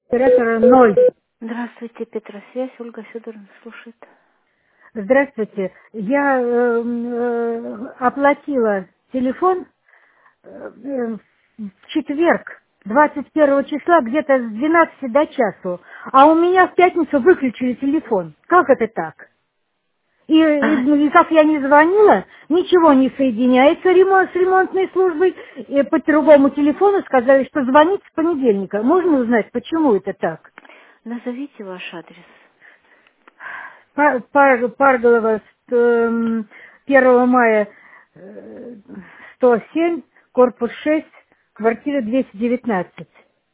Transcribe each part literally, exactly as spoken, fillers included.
Оператора ноль. Здравствуйте, Петросвязь, Ольга Федоровна слушает. Здравствуйте. Я э, э, оплатила телефон э, э, в четверг, двадцать первого числа, где-то с двенадцати до часу. А у меня в пятницу выключили телефон. Как это так? И, А, и- и как я не звонила, ничего не соединяется ремонт, с ремонтной службой. И по другому телефону сказали, что звонить с понедельника. Можно узнать, почему это так? назовите ваш адрес. Пар- Пар- Парголова, ст- эм, первого мая э, сто семь, корпус шесть, квартира двести девятнадцать.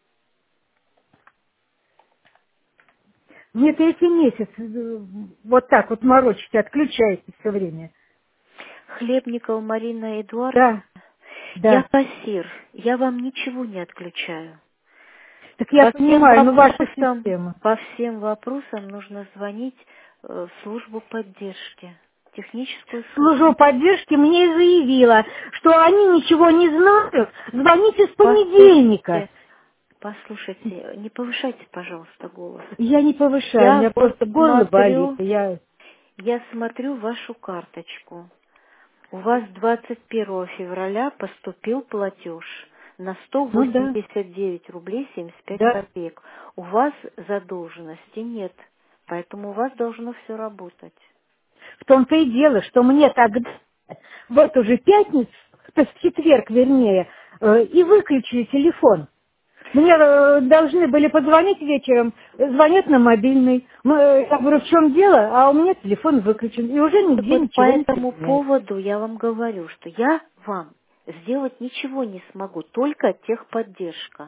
Мне третий месяц э, вот так вот морочите, отключаете все время. Хлебникова Марина Эдуардовна. Да, Я да. кассир, я вам ничего не отключаю. Так я По всем понимаю, ну ваша вопросам, система. по всем вопросам нужно звонить э, в службу поддержки, техническую службу. Служба поддержки мне заявила, что они ничего не знают, звоните с понедельника. Послушайте, послушайте, не повышайте, пожалуйста, голос. Я не повышаю, у Я меня вот просто горло болит. смотрю, и Я... я смотрю вашу карточку. У вас двадцать первого февраля поступил платеж на сто Ну да, восемьдесят девять рублей семьдесят пять да. копеек. У вас задолженности нет, поэтому у вас должно все работать. В том-то и дело, что мне тогда, в эту же пятницу, то есть в четверг вернее, э, и выключили телефон. Мне э, должны были позвонить вечером, э, звонят на мобильный. Мы, э, я говорю, в чем дело? А у меня телефон выключен, и уже И нигде вот по ничего не этому соединяется. поводу я вам говорю, что я вам сделать ничего не смогу, только техподдержка.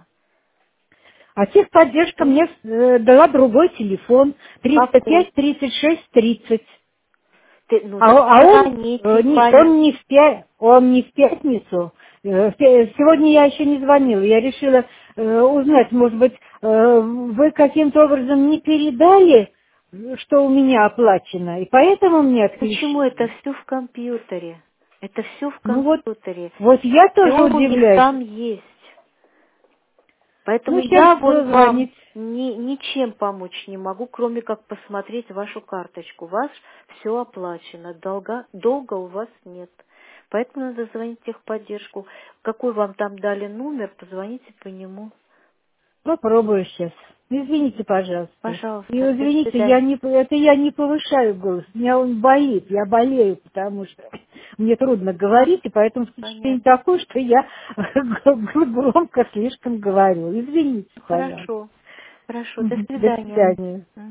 А техподдержка Ну, мне э, дала другой телефон, триста какой? пять тридцать шесть тридцать. Ты- ну А, так о- а он, э, звоните не, по он, не в пя- он не в пятницу. Э, в пя- Сегодня я еще не звонила. Я решила э, узнать, может быть, э, вы каким-то образом не передали, э, что у меня оплачено, и поэтому мне Почему это отключили. все в компьютере? Это все в Ну вот, компьютере. вот я Все тоже у них удивляюсь. там есть. Поэтому Ну, сейчас я вот буду вам звонить. ни- ничем помочь не могу, кроме как посмотреть вашу карточку. У вас все оплачено, долга, долга у вас нет. Поэтому надо звонить в техподдержку. Какой вам там дали номер, позвоните по нему. Попробую сейчас. Извините, пожалуйста. И Пожалуйста, до извините, я свидания. не, это я не повышаю голос. Меня он болит, я болею, потому что мне трудно говорить, и поэтому впечатление Понятно. такое, что я громко слишком говорю. Извините, Ну, пожалуйста. хорошо. Хорошо, до Мгм. До свидания. свидания.